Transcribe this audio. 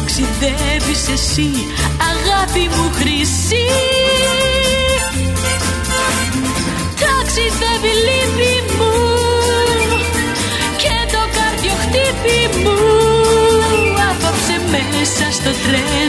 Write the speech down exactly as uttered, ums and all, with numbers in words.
ταξιδεύεις εσύ, αγάπη μου χρυσή. Ταξιδεύει λύπη μου και το καρδιοχτύπη μου. Απόψε μέσα στο τρένο